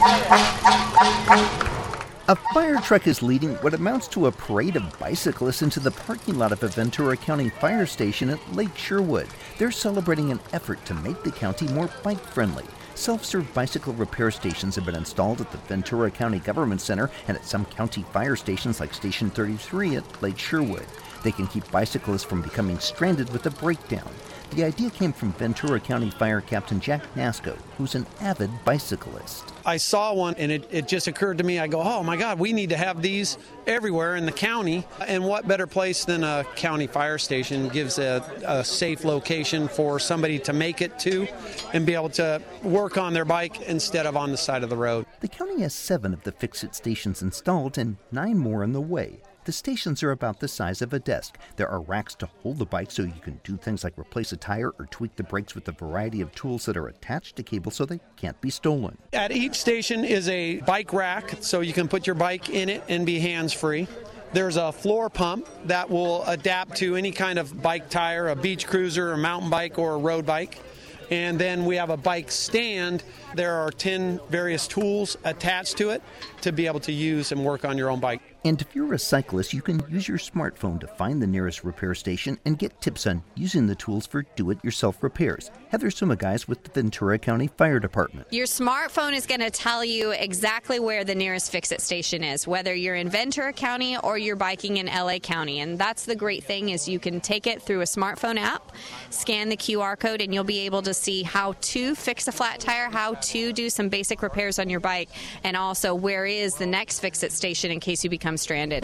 A fire truck is leading what amounts to a parade of bicyclists into the parking lot of a Ventura County fire station at Lake Sherwood. They're celebrating an effort to make the county more bike-friendly. Self-serve bicycle repair stations have been installed at the Ventura County Government Center and at some county fire stations like Station 33 at Lake Sherwood. They can keep bicyclists from becoming stranded with a breakdown. The idea came from Ventura County Fire Captain Jack Nasco, who's an avid bicyclist. I saw one and it just occurred to me, I go, oh my God, we need to have these everywhere in the county. And what better place than a county fire station gives a safe location for somebody to make it to and be able to work on their bike instead of on the side of the road. The county has 7 of the Fix-It stations installed and 9 more on the way. The stations are about the size of a desk. There are racks to hold the bike so you can do things like replace a tire or tweak the brakes with a variety of tools that are attached to cables so they can't be stolen. At each station is a bike rack so you can put your bike in it and be hands-free. There's a floor pump that will adapt to any kind of bike tire, a beach cruiser, a mountain bike, or a road bike. And then we have a bike stand. There are 10 various tools attached to it to be able to use and work on your own bike. And if you're a cyclist, you can use your smartphone to find the nearest repair station and get tips on using the tools for do-it-yourself repairs. Heather Sumagais with the Ventura County Fire Department. Your smartphone is going to tell you exactly where the nearest Fix-It station is, whether you're in Ventura County or you're biking in LA County. And that's the great thing is you can take it through a smartphone app, scan the QR code, and you'll be able to see how to fix a flat tire, how to do some basic repairs on your bike, and also where is the next Fix-It station in case you become stranded.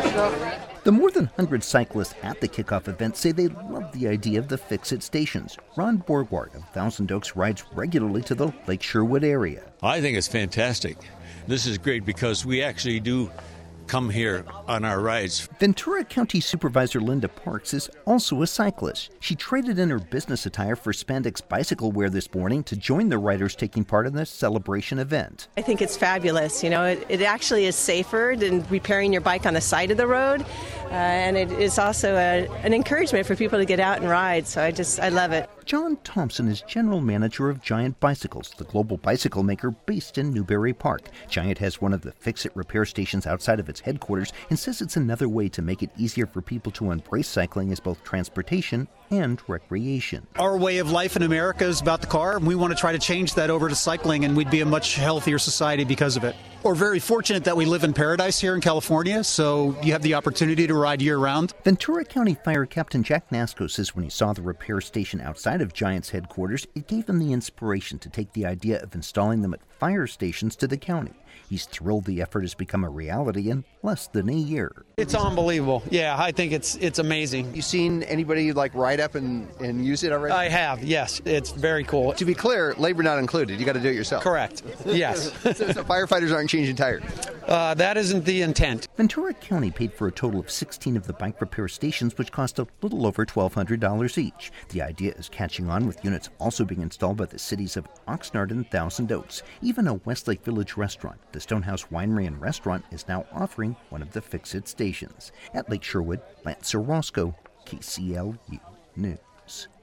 The more than 100 cyclists at the kickoff event say they love the idea of the Fix-It stations. Ron Borgward of Thousand Oaks rides regularly to the Lake Sherwood area. I think it's fantastic. This is great because we actually do come here on our rides. Ventura County Supervisor Linda Parks is also a cyclist. She traded in her business attire for spandex bicycle wear this morning to join the riders taking part in the celebration event. I think it's fabulous. You know, it actually is safer than repairing your bike on the side of the road. And it is also an encouragement for people to get out and ride. So I love it. John Thompson is general manager of Giant Bicycles, the global bicycle maker based in Newberry Park. Giant has one of the Fix-It repair stations outside of its headquarters and says it's another way to make it easier for people to embrace cycling as both transportation and recreation. Our way of life in America is about the car, and we want to try to change that over to cycling, and we'd be a much healthier society because of it. We're very fortunate that we live in paradise here in California, so you have the opportunity to ride year-round. Ventura County Fire Captain Jack Nasco says when he saw the repair station outside of Giant's headquarters, it gave him the inspiration to take the idea of installing them at fire stations to the county. He's thrilled the effort has become a reality in less than a year. It's unbelievable. Yeah, I think it's amazing. You seen anybody like ride up and use it already? I have, yes. It's very cool. To be clear, labor not included. You got to do it yourself. Correct. Yes. so firefighters aren't changing tires. That isn't the intent. Ventura County paid for a total of 16 of the bike repair stations, which cost a little over $1,200 each. The idea is catching on, with units also being installed by the cities of Oxnard and Thousand Oaks. Even a Westlake Village restaurant, the Stonehouse Winery and Restaurant, is now offering one of the Fix-It stations. At Lake Sherwood, Lance Orozco, KCLU News.